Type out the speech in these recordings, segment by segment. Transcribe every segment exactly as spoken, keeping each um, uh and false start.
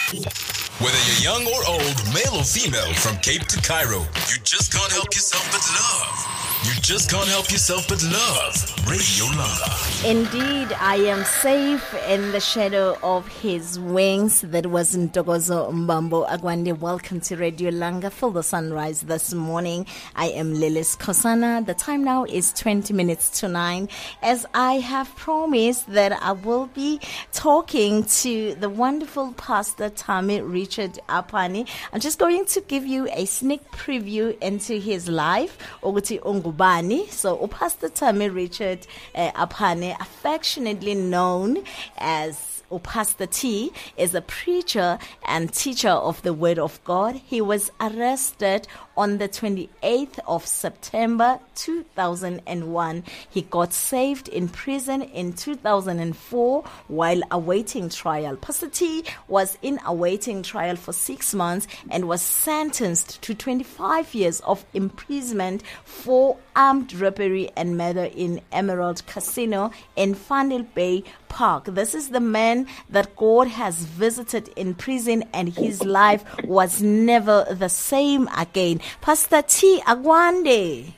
Whether you're young or old, male or female, from Cape to Cairo, you just can't help yourself but love. You just can't help yourself but love Radio Langa. Indeed, I am safe in the shadow of his wings. That was Ntokozo Mbambo Agwande. Welcome to Radio Langa. Feel the sunrise this morning. I am Lilis Kosana. The time now is twenty minutes to nine. As I have promised that I will be talking to the wonderful Pastor Tammy Richard Apane. I'm just going to give you a sneak preview into his life. Oguti Ongubani. So, Pastor Tammy Richard uh, Apane, affectionately known as Pastor T, is a preacher and teacher of the Word of God. He was arrested on the twenty-eighth of September two thousand one. He got saved in prison in two thousand four while awaiting trial. Pastor T was in awaiting trial for six months and was sentenced to twenty-five years of imprisonment for armed robbery and murder in Emerald Casino in Funnel Bay Park. This is the man that God has visited in prison, and his life was never the same again. Pastor T Agwande.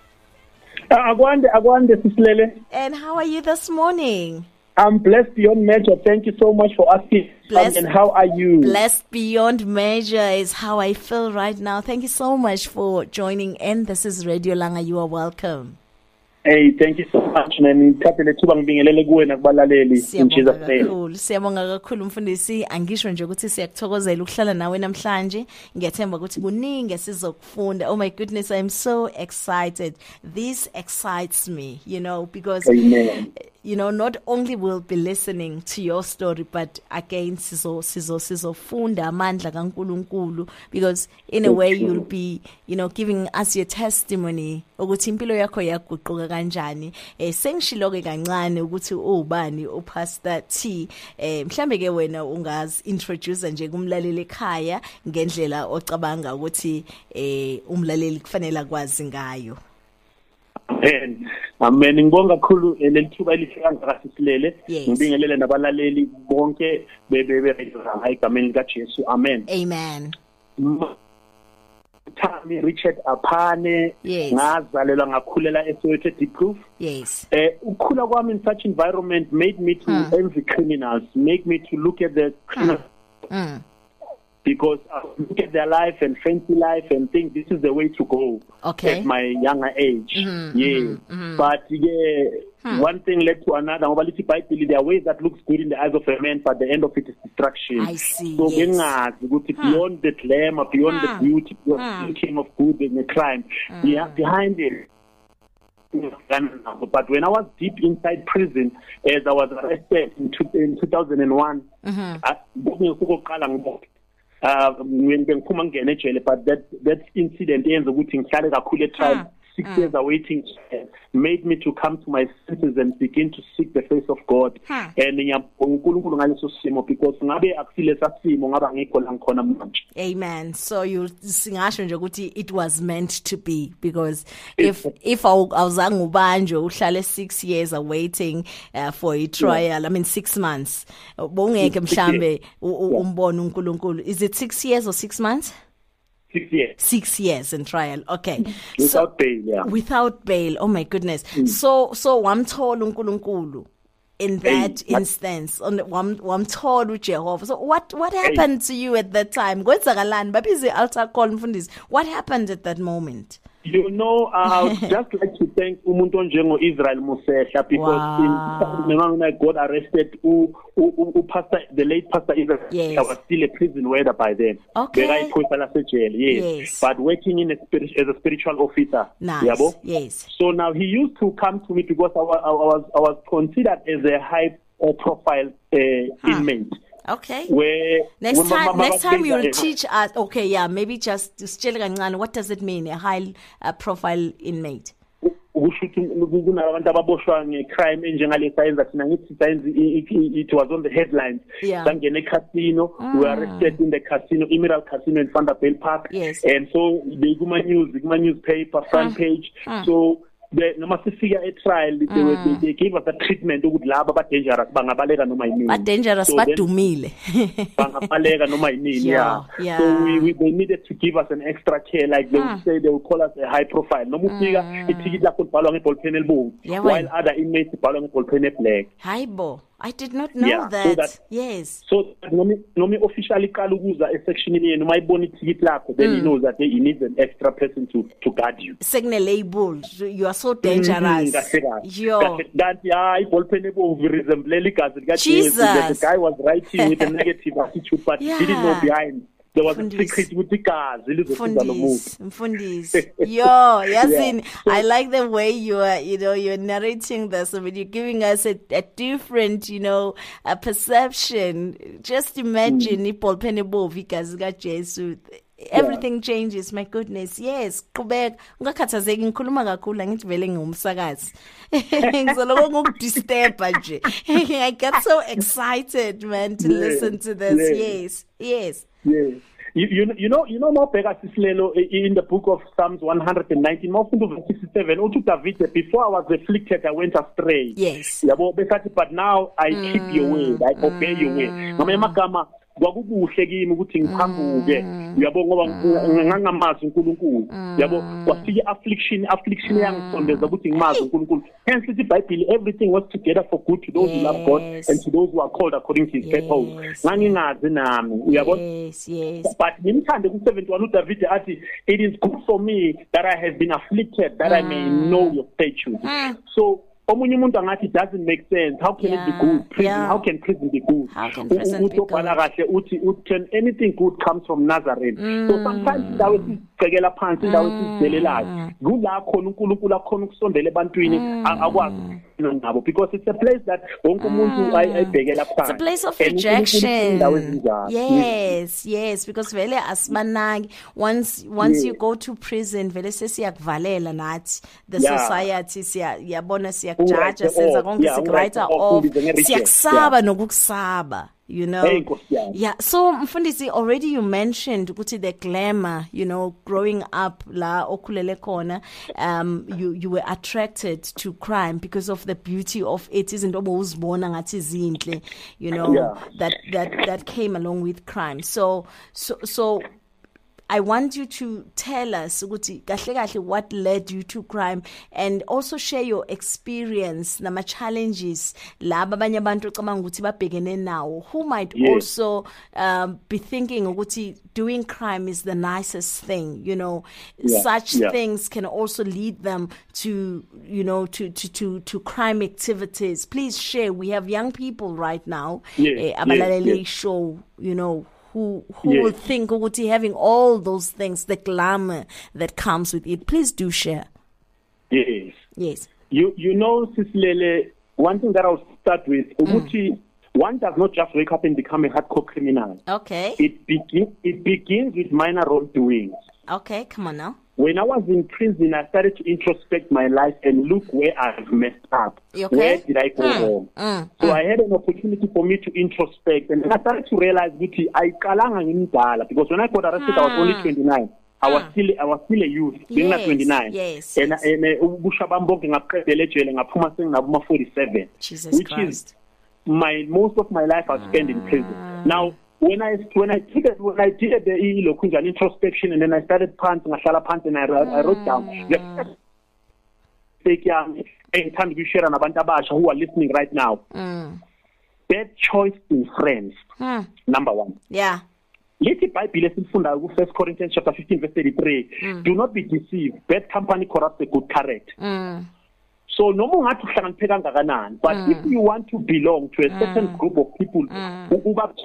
Uh, Agwande, Agwande, Sislele. And how are you this morning? I'm blessed beyond measure. Thank you so much for asking. Blessed, and how are you? Blessed beyond measure is how I feel right now. Thank you so much for joining in. This is Radio Langa. You are welcome. Hey, thank you so much, man. Ngithathele thuba ngibingelele kuwe nakubalaleli in Jesus name. Siyabonga kakhulu mfundisi, angisho nje ukuthi siyakuthokozela ukuhlala nawe namhlanje. Ngiyethemba ukuthi kuningi sizokufunda. Oh my goodness, I am so excited. This excites me, you know, because Amen. You know, not only we'll be listening to your story, but again, sizo sizo sizofunda amandla kaNkulunkulu, because in a way you'll be, you know, giving us your testimony ukuthi impilo yakho yaguquka kanjani. Eh sengishilo ke kancane ukuthi ubani uPastor T. Eh mhlambe ke wena ungazi introduce nje kumlaleli ekhaya ngendlela ocabanga ukuthi eh umlaleli kufanele akwazi ngayo. Amen. Amen. Ngibonga kakhulu lelithuba elihle kangaka Sisilele. Ngibingelele nabalaleli bonke bebe egameni lika Jesu. Amen. Amen. Tammy Richard Apane, ngazalelwa ngakhulela eSoweto Diepkloof. Yes. Eh ukukhula kwami in such environment made me to hmm. envy criminals, make me to look at the criminals. Hmm. Hmm. Because I look at their life and fancy life and think this is the way to go okay. at my younger age. Mm-hmm, yeah. Mm-hmm, mm-hmm. But yeah, hmm. one thing led to another. There are ways that looks good in the eyes of a man, but the end of it is destruction. I see. So yes. beyond the glamour, beyond hmm. the beauty, beyond hmm. the king of good and the crime, hmm. yeah, behind it. But when I was deep inside prison, as I was arrested in, two, in two thousand one, mm-hmm. I, Uh, when ngiphuma ngene ejele, but that that incident yenza ukuthi ngihlale kakhulu etrial six mm. years awaiting made me to come to my senses and begin to seek the face of God. Huh. And uNkulunkulu ngaleso simo because ngabe akusile sasimo ngaba ngikho la ngikhona manje. Amen. So you singasho nje ukuthi it was meant to be, because if if awuzange ubanjwe uhlale six years awaiting uh, for a trial, yeah. I mean six months. Bongeke mhlambe umbone uNkulunkulu. Is it six years or six months? Six years. Six years in trial. Okay. Without so, bail, yeah. Without bail. Oh my goodness. Mm. So so wamthola uNkulunkulu in that hey, instance. On wamthola uJehova. So what what happened hey. to you at that time? Kwenzakalani? Babizi altar call mfundisi. What happened at that moment? You know, uh, I would just like to thank umuntu onjengo Israel Mosehla because wow. in when I got arrested, u, u, u, pastor, the late Pastor Israel yes. was still a prison warder by then. Okay. Jail, yes. yes. But working in a spirit, as a spiritual officer. Nice. Yabo? Yes. So now he used to come to me because I was I was, I was considered as a high profile uh, huh. inmate. Okay. Where next when time, next time you'll are, teach us. Okay, yeah, maybe just to what does it mean, a high uh, profile inmate? Kunabantu ababoshwa ngecrime enjengale sayenza thina ngithi sayenza it was on the headlines. Yeah. Sangene casino, we were arrested in the casino, Emerald Casino in Funnel Bay Park. Yes. And so they kuma news, kuma newspaper front page. Mm. So the noma sifika e trial they, mm. they, they gave us a treatment ukuthi laba ba dangerous bangabaleka noma yini ba dangerous so badumile bangabaleka noma yini yeah, yeah so we, we they needed to give us an extra care like they mm. would say they would call us a high profile noma ufika mm. iticket lakho libhalwa ngeball pen elbovu yeah, while other inmates ibhalwa ngeball pen black hayibo I did not know yeah, that. So that yes so noma noma officially qala ukuza e section le noma ibona iticket lakho then mm. you know that he needs an extra person to to guard you signal label you are so dangerous mm-hmm. yo that yeah iball pen ebomvu resemble igazi lika Jesus the guy was writing with a negative attitude but yeah. he didn't know behind there was Mfundis. a secret with the cars Mfundis Mfundis yo yazini yeah. so, I like the way you are you know you're narrating this. I mean you're giving us a, a different you know a perception. Just imagine mm. iball pen ebomvu igazi lika Jesus everything yeah. changes. My goodness, yes. Qhubeka ungakhathazeki ngikhuluma kakhulu ngithi vele ngumsakazi. Ngizoloku ngokudisturba nje. I get so excited man to yeah. listen to this. Yeah. Yes. Yes. Yes. You, you you know you know more Bheka Sisilelo in the book of Psalms one nineteen more verse sixty-seven uthi David before I was afflicted I went astray. Yes. Yabo besathi but now I mm. keep your word I obey mm. your word. Ngamanye amagama kwakubuhle kimi ukuthi ngiphambuke uyabona ngoba ngangamazi uNkulunkulu yabo kwafika affliction affliction yangisondeza ukuthi ngimazi uNkulunkulu hence ithi iBhayibheli everything was together for good to those yes. who love God and to those who are called according to his yes. purpose ngangingazi nami uyabona yes yes but ngimthande ku seventy-one uDavid athi it is good for me that I have been afflicted that mm. I may know your statutes mm. so omunye umuntu angathi it doesn't make sense how can yeah, it be good prison yeah. how can prison be good how can prison be good kahle uthi can anything good comes from Nazareth mm. so sometimes indawo esicekela phansi indawo esizelelayo kula khona uNkulunkulu akhona ukusondela ebantwini akwazi nabo because it's a place that wonke umuntu ayibhekela phansi it's a place of rejection yes yes because vele asibanaki once once yeah. you go to prison vele sesiyakuvalela nathi the yeah. society siya yabona siya jaja senza konke sikwriter off siyakusaba nokukusaba you know hey, yeah. yeah so Mfundisi already you mentioned ukuthi the glamour you know growing up la okhulele khona um you you were attracted to crime because of the beauty of it isn't obuzibona ngathi izinhle you know yeah. that that that came along with crime so so so I want you to tell us ukuthi kahle kahle what led you to crime and also share your experience nama challenges laba abanye abantu ocabanga ukuthi babhekene nawo who might yes. also um, be thinking ukuthi doing crime is the nicest thing you know yeah. such yeah. things can also lead them to you know to to to to crime activities. Please share. We have young people right now yes. eh, abalalele yes. yes. show you know who who yes. will think ukuthi having all those things the glamour that comes with it. Please do share. Yes. Yes. You you know Sisilele, one thing that I'll start with ukuthi mm. one does not just wake up and become a hardcore criminal. Okay. It begins it begins with minor wrongdoings. Okay, come on now. When I was in prison, I started to introspect my life and look where I've messed up. Okay? Where did I go mm, wrong? Mm, so mm. I had an opportunity for me to introspect, and I started to realize that I kalanga ngimdala because when I got arrested, mm. I was only twenty-nine. I was still I was still a youth, being yes, twenty-nine. Yes. And and ubusha bambonke ngaqedela ejele ngaphuma senginabu forty-seven. Jesus which Christ. is my most of my life I spent mm. in prison. Now when I when I did it, when I did the Ilokunjan introspection and then I started pants ngashala pants and I, I wrote down the take young and time to share nabantu abasha who are listening right now. Mm. Bad choice in friends. Mm. Number one. Yeah. Lithi iBhayibheli esifunda ku First Corinthians chapter fifteen verse thirty-three. Mm. Do not be deceived. Bad company corrupts a good character. Mm. So noma ungathi uhlakanipheka kangakanani but mm. if you want to belong to a certain mm. group of people mm. uba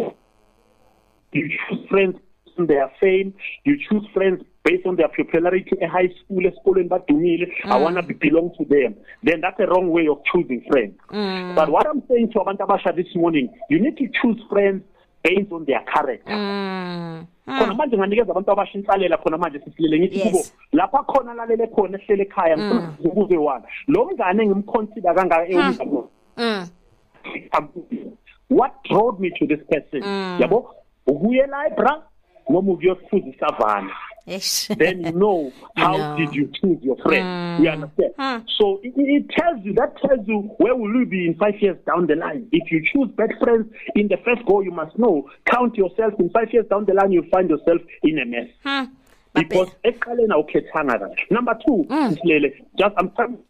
you choose friends on their fame, you choose friends based on their popularity at high school, esikoleni badumile, mm. I want to be belong to them. Then that's a wrong way of choosing friends. Mm. But what I'm saying to abantu abasha this morning, you need to choose friends based on their character. Mm. Mm. Khona manje nganikeza abantu abasha insalela khona manje sisilele ngithi kubo lapha khona lalele khona ehlele ekhaya ngikuze wona. Lo mngane ngimconsider kangaka eumngane. Mm. What drove me to this person? Mm. Yabo? Ubuye la ebra noma ukuyofuzisa savana Yes. then you know how know. did you choose your friend. Mm. You understand? Mm. So it, it tells you, that tells you where will you be in five years down the line. If you choose bad friends in the first go, you must know, count yourself in five years down the line, you'll find yourself in a mess. Mm. Because eqaleni awukhethanga kahle. Number two, mm. just I'm trying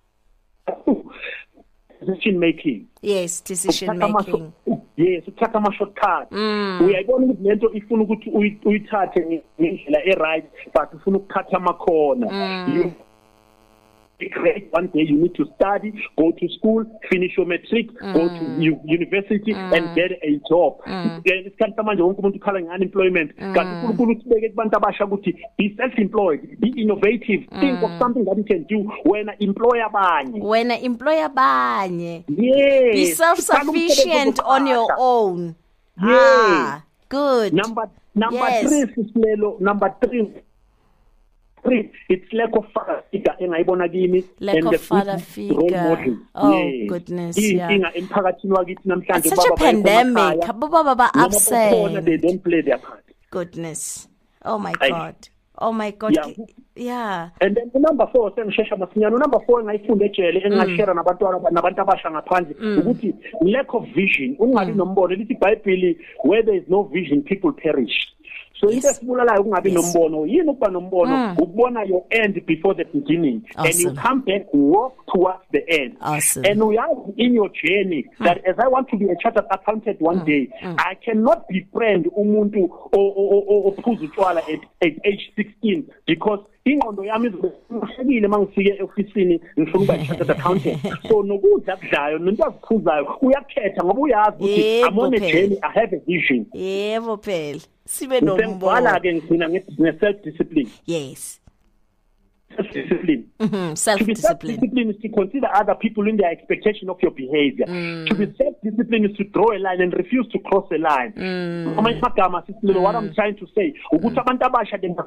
decision making. Yes, decision making. Yes, uthatha ama shortcut. Uyayibona ukuthi lento ifuna ukuthi uyithathe ngendlela e right, but ufuna ukuthatha ama corner. You great one day you need to study, go to school, finish your matric, mm. go to u- university mm. and get a job. Isikhathi manje wonke umuntu ukhala nge-unemployment. Kanti uNkulunkulu usibeke kubantu abasha ukuthi be self-employed, be innovative, mm. think of something that you can do when employ abanye. When employ abanye. Yes. Be self-sufficient on your own. Yes. Ah, good. Number number yes. three Sislelo, number three. Three, it's lack of father figure engayibona kimi and the father figure. Oh yes. Goodness, yeah. Emphakathini wakithi namhlanje baba such a pandemic. Baba baba upset. They don't play their part. Goodness. Oh my God. Oh my God. Yeah. yeah. And then the number four sengishesha masinyana number four engayifunda ejele engashare nabantu nabantu abasha ngaphandle ukuthi lack of vision. Ungabi nombono lithi iBhayibheli where there is no vision people perish. So into esibulalayo kungabi nombono yini ukuba nombono ukubona your end before the beginning awesome. And you come back walk towards the end awesome. And we are in your journey mm. that as I want to be a chartered accountant one mm. day mm. I cannot befriend umuntu ophuza utshwala at, at age sixteen because ingqondo yami izohlekile mangifike eofisini ngifuna ukuba i-chartered accountant so nokudla kudlayo nento aziphuzayo uyakhetha ngoba uyazi ukuthi I'm on a journey I have a vision yebo phela sibe nombono wala ke ngifuna nge self discipline yes self discipline mm-hmm. self to be self discipline discipline is to consider other people in their expectation of your behavior mm. to be self discipline is to draw a line and refuse to cross a line mm. amagama sisilo what I'm trying to say ukuthi abantu abasha denga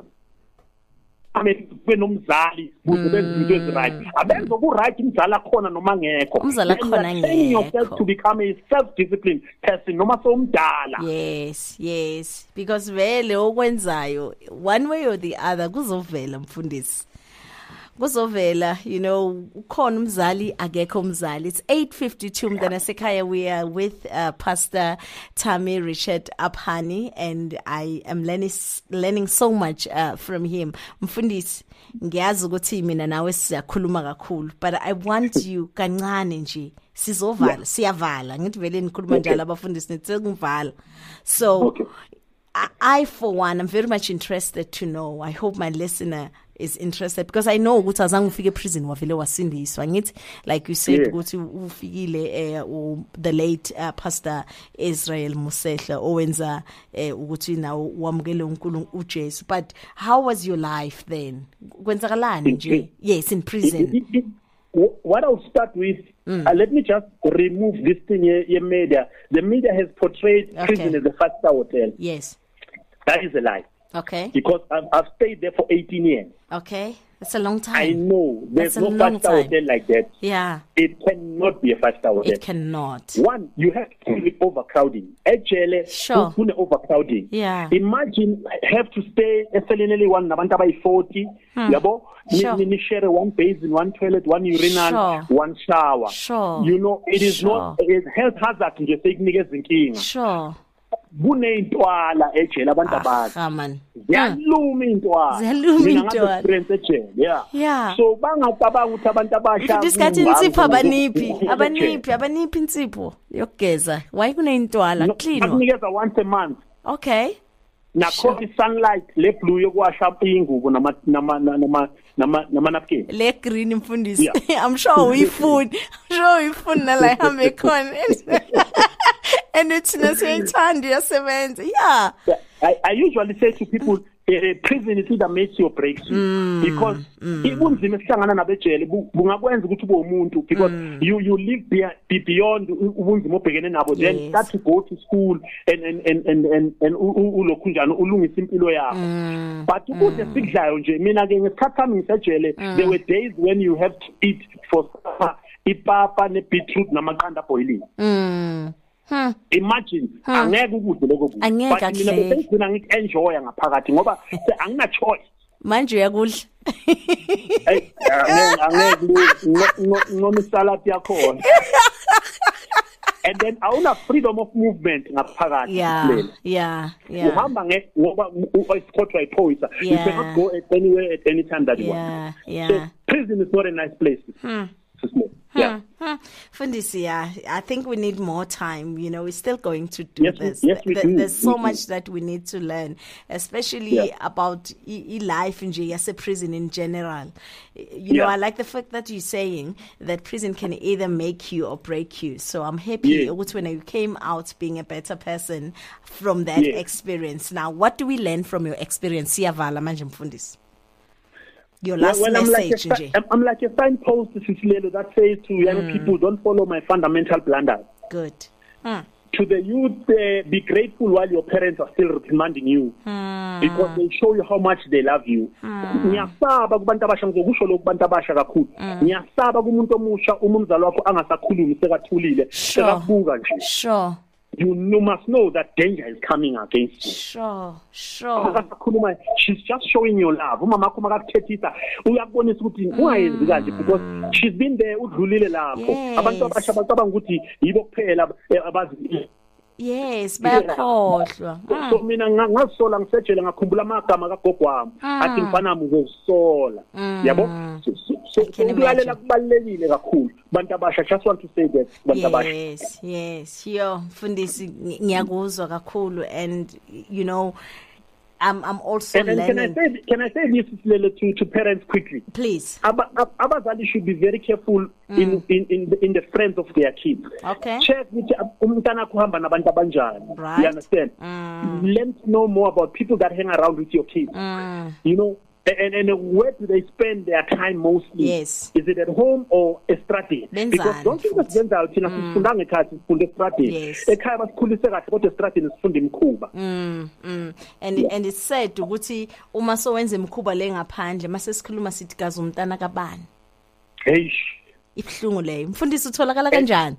benomzali ukuze benze into eziright abenza ku right umzali akhona noma ngekho umzali akhona ngekho yourself to become a self disciplined person noma so umdala yes yes because vele okwenzayo one way or the other kuzovela mfundisi kuzovela you know ukhona umzali akekho umzali it's eight fifty-two mntana sekhaya we are with uh, Pastor Tami Richard Aphani and I am learning learning so much uh, from him mfundisi ngiyazi ukuthi mina nawe siyakhuluma kakhulu but I want you kancane nje sizovala yeah. siyavala ngithi vele nikhuluma njalo abafundisi nithi ngivala so okay. I, I for one I'm very much interested to know I hope my listener is interested because I know ukuthi azange ufike prison wavele wasindiswa ngithi like you said ukuthi ufikile uh, the late uh, Pastor Israel Musehla owenza uh, ukuthi nawo wamukele uNkulunkulu uJesu but how was your life then kwenzakalani nje yes in prison it, it, it, what I'll start with mm. uh, let me just remove this thing ye media the media has portrayed okay. prison as a five-star hotel yes that is a lie. Okay. Because I've, I've stayed there for eighteen years. Okay. That's a long time. I know. There's no five-star hotel like that. Yeah. It cannot be a five-star hotel. It cannot. One, you have to deal with overcrowding. Actually, sure. overcrowding. Yeah. Imagine I have to stay eseleneli one nabantu by forty. Hmm. Yabo? Sure. Ni share one basin, one toilet, one urinal, sure. one shower. Sure. You know, it is sure. not a health hazard nje sekunikeza inkinga. Sure. Kuneyintwala ejele abantu abazi ah man ziyaluma intwala ziyaluma intwala experience ejele yeah yeah so bangacabanga ukuthi abantu abasha diskathi insipho abaniphi abaniphi abaniphi insipho yokugeza why kuneyintwala clean akunikeza once a month okay nakho sunlight le blue yokuwasha ingubo nama nama nama nama nama napkin le green mfundisi yeah. I'm sure we food I'm sure we food na la hambe khona and it's not saying yasebenza yeah I, I usually say to people uh, prison is either makes you or breaks you mm, because ibunzima esihlangana nabejele bungakwenza ukuthi ube umuntu because mm. you you live be, beyond ubunzima obhekene nabo yes. Then start to go to school and and and and and, and ulokhu njani ulungisa impilo yakho mm, but ukuze mm. sikudlayo nje mina ke ngesikhathi sami ngisejele mm. there were days when you have to eat for supper ipapa ne beetroot namaqanda boiling mm Hmm. Imagine angeke ukudle lokho kudla. Angeke But mina akudleki. bengifuna ngikenjoya ngaphakathi ngoba angina choice. Manje uyakudla. Hey, angeke ngome salad yakhona. And then awuna freedom of movement ngaphakathi. Yeah, yeah, yeah. Uhamba nge ngoba uyispotwa iphoyisa. You Yeah. cannot go at anywhere at any time that you Yeah, want. yeah. So prison is not a nice place. Hmm. Yeah. Hmm. Fundisi, yeah, I think we need more time. You know, we're still going to do Yes, we- this. yes, we Th- do. There's so We do. much that we need to learn, especially Yeah. about i- i- life in jail, as a prison in general. You know, Yeah. I like the fact that you're saying that prison can either make you or break you. So I'm happy Yeah. when you came out being a better person from that Yeah. experience. Now, what do we learn from your experience? Siyavala manje mfundisi. Your Well, last well, I'm like, message, a, nje. I'm, I'm like a signpost Sisilelo, that says to young Mm. people, don't follow my fundamental blunders. Good. Hmm. To the youth, uh, be grateful while your parents are still reprimanding you, Hmm. because they show you how much they love you. Ngiyasaba kubantu abasha ngizokusho lokhu kubantu abasha kakhulu. Ngiyasaba kumuntu omusha uma umzali wakho angasakhulumi sekathulile, Sure. sekabuka nje. Sure. You, you must know that danger is coming against you. Sure, sure. Akakhuluma, she's just showing your love. Umama wakho makakuthethisa uyakubonisa ukuthi ungayenzi kanje because she's been there udlulile lapho. Yes. Abantu abasha bacabanga ukuthi yibo kuphela eh, abazi. Yes, bayakhohlwa. So mina nga- ngazisola ngisejele ngakhumbula amagama kagogo wami athi mfana wami uzozisola. Yabo? So- so- so I can ukulalela imagine. kubalekile kakhulu. Bantu abasha, just want to say that bantu abasha. Yes, yes. Yo, Fundisi, ng- ngiyakuzwa kakhulu, and you know, I'm I'm also And, and can I learning. say can I say this Lele, to to parents quickly? Please. Aba- ab- abazali should be very careful in in in the, in the friends of their kids. Okay. Check ukuthi ab- umntana akho uhamba nabantu abanjani. Right. You understand? Learn to know more about people that hang around with your kids. Mm. You know, and and where do they spend their time mostly? Yes. Is it at home or estradini? Benzani Because don't think futhi. that senzayo thina sifundanga ekhaya sifunde estradini. Yes. Ekhaya basikhulise kahle kodwa estradini sifunda imkhuba. Mm, mm. And and it's said ukuthi uma sowenza imkhuba le ngaphandle mase sikhuluma sithi gazi umntana kabani. Hey. Ibhlungu leyo. Mfundisi utholakala kanjani?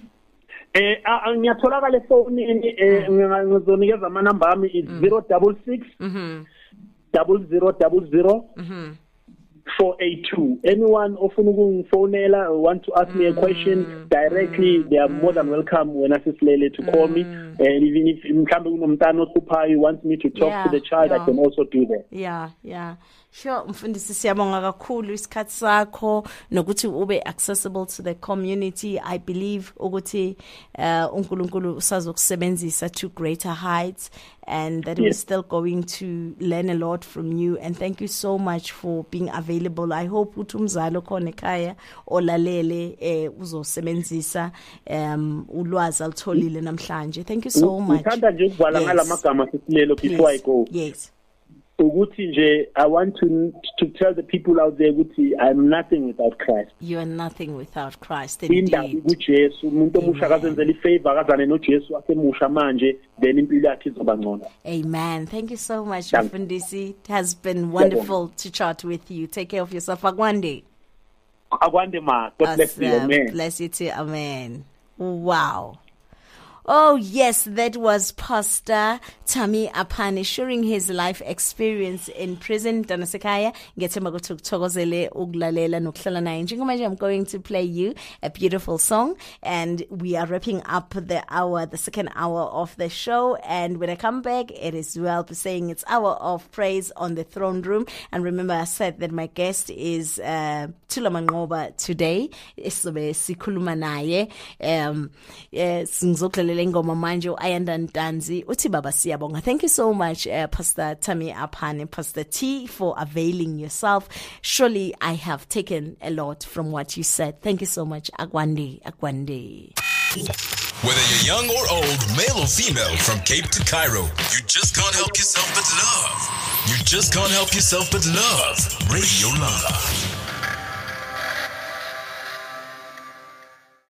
Eh a- a- ngiyatholakala efonini eh ngizonikeza ama number ami is zero double six Mhm. double zero double zero Mhm. four eight two. Anyone ofuna ukungifonela or want to ask me a question directly, they are more than welcome when Sisilele to call me. And even if mhlambe kunomntana ohluphayo wants me to talk Yeah, to the child, yeah. I can also do that. Yeah, yeah. Sure, mfundisi siyabonga kakhulu isikhathi sakho nokuthi ube accessible to the community. I believe ukuthi uh, uNkulunkulu usazokusebenzisa to greater heights, and that we're Yes. still going to learn a lot from you. And thank you so much for being available. I hope uthi umzali khona ekhaya olalele eh uzosebenzisa um ulwazi alutholile namhlanje. Thank you so much. Ngithanda nje ukuvala Yes. ngalamagama Sisilelo before I Please. go. Yes. Ukuthi nje I want to to tell the people out there ukuthi I'm nothing without Christ. You are nothing without Christ, Indaba indeed. kuJesu, umuntu omusha Amen. akazenzela ifavor akazane noJesu asemusha manje, then impilo yakhe izoba ngcono. Amen. Thank you so much, Thank- Mfundisi. It has been wonderful to chat with you. Take care of yourself. Akwande. Akwande ma, God bless you, Awesome. amen. Bless you too. Amen. Wow. Oh, yes, that was Pastor Tammy Apane sharing his life experience in prison. Danasekaya, ngethemba ukuthi ukuthokozele ukulalela nokuhlala naye. Njengoba I'm going to play you a beautiful song, and we are wrapping up the hour, the second hour of the show. And when I come back, it is well saying it's hour of praise on the throne room. And remember, I said that my guest is uh, Thula Manqoba today. Isobe sikhuluma naye. Um, yes, ngoma manje uAyanda Ntanzi uthi baba siyabonga. Thank you so much uh, Pastor Tammy Apane, Pastor T, for availing yourself. Surely I have taken a lot from what you said. Thank you so much. Akwande, Akwande. Whether you're young or old, male or female, from Cape to Cairo, you just can't help yourself but love. You just can't help yourself but love Radio Langa.